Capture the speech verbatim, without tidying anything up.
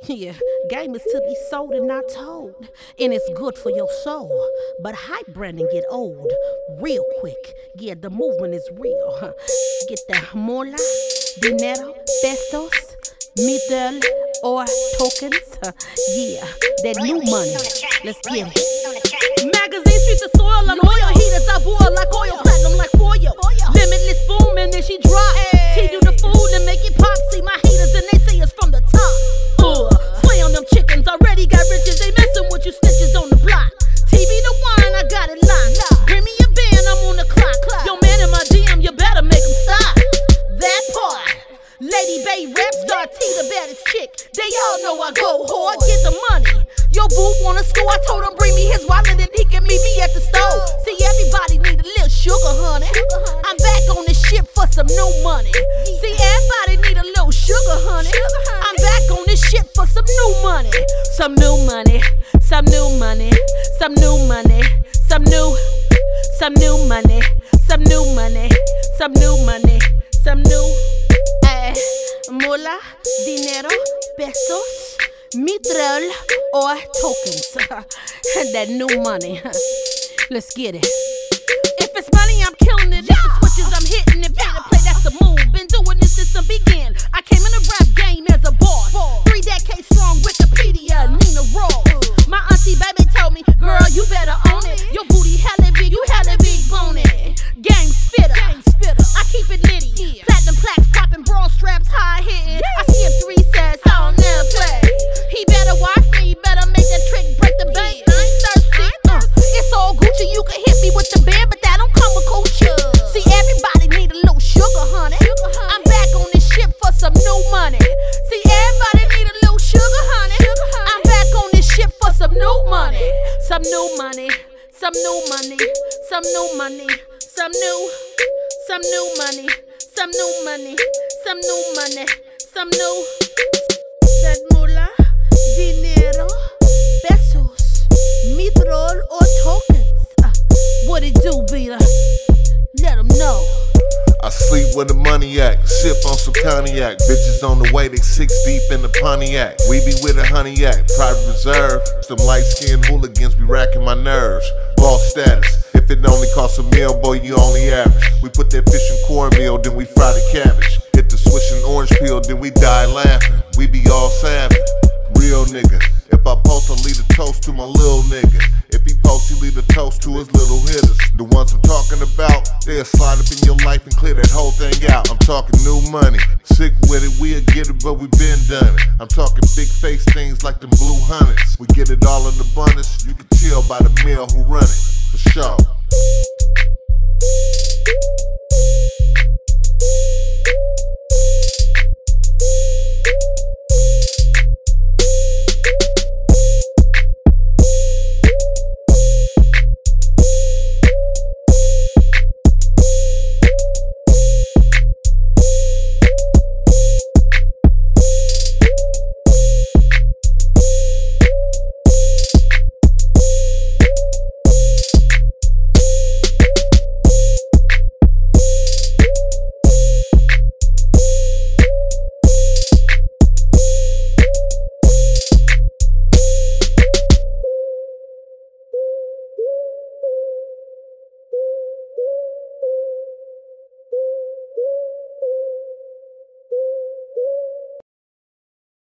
Yeah, game is to be sold and not told. And it's good for your soul. But hype branding get old real quick. Yeah, the movement is real. Huh? Get that mola, dinero, pesos, middle, or tokens. Huh? Yeah, that new money. Let's get it. Magazine streets of soil, I'm loyal. Heaters I boil like oil, platinum like foil. Limitless boom and then she drop. T you the food and make it pop. See my haters and they say it's from the top. Uh, play on them chickens, already got riches. They messing with you snitches on the block. T V the wine, I got it locked. Bring me a band, I'm on the clock. Yo man in my D M, you better make them stop. That part. Lady Bay rap star T, the baddest chick. They all know I go hard, get the money. Yo boo wanna school, I told him bring me his wallet and he can meet me at the store. See everybody need a little sugar, honey. I'm back on this shit for some new money. See everybody need a little sugar, honey. I'm back on this shit for some new money. Some new money, some new money, some new money, some new, some new money, some new money, some new money, some new. Eh, mola, dinero, pesos, mitral, or tokens. That new money. Let's get it. If it's money, I'm killing it. If it's switches, I'm hitting it. Pay to play, that's the move. Been doing this since the begin. I came in the rap game as a boss. Three decades strong, Wikipedia, Nina Ross. My auntie baby told me, girl, you better own it. Your booty hella big, you hella big bone it. Gang spitter, I keep it litty. Platinum plaques popping, broad straps high hitting. I see him three says, I don't never play. He better watch me, better make that trick break the bank. I ain't thirsty. Uh, it's all Gucci, you can hit me with the bear, but that don't come with Gucci. See, everybody need a little sugar, honey. I'm back on this shit for some new money. See, everybody need a little sugar, honey. I'm back on this shit for some new money. Some new money, some new money, some new money, some new, some new money, some new money, some new money, some new. That mula, dinero, pesos, mitral or tokens. Uh, what it do, Beta? Let them know. I sleep where the money at, sip on some cognac. Bitches on the way, they six deep in the Pontiac. We be with a honey act, private reserve. Some light-skinned hooligans be racking my nerves. Boss status, if it only costs a meal, boy, you only average. We put that fish in cornmeal, then we fry the cabbage. Hit the swish and orange peel, then we die laughing. We be all savage, real nigga. If I post, I leave a toast to my little nigga. If he posts, he leave a toast to his little hitters. The ones I'm talking about, they'll slide up in your life and clear that whole thing out. I'm talking new money, sick with it, we'll get it, but we been done it. I'm talking big face things like them blue hunters. We get it all in abundance, you can tell by the mill who run it, for sure.